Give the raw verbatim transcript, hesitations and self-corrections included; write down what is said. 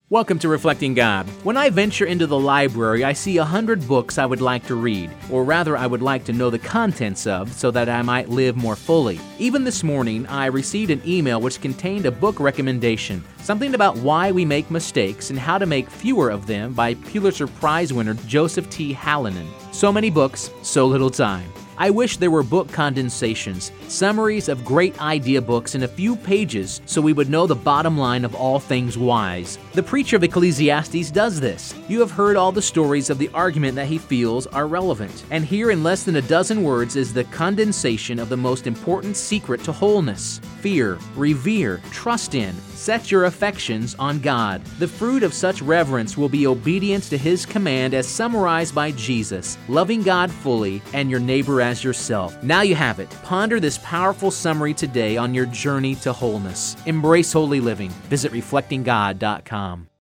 Welcome to Reflecting God. When I venture into the library, I see a hundred books I would like to read, or rather I would like to know the contents of so that I might live more fully. Even this morning, I received an email which contained a book recommendation, something about why we make mistakes and how to make fewer of them by Pulitzer Prize winner Joseph T. Hallinan. So many books, so little time. I wish there were book condensations, summaries of great idea books in a few pages so we would know the bottom line of all things wise. The preacher of Ecclesiastes does this. You have heard all the stories of the argument that he feels are relevant. And here in less than a dozen words is the condensation of the most important secret to wholeness. Fear, revere, trust in, set your affections on God. The fruit of such reverence will be obedience to His command as summarized by Jesus, loving God fully and your neighbor as yourself. Now you have it. Ponder this powerful summary today on your journey to wholeness. Embrace holy living. Visit reflecting god dot com.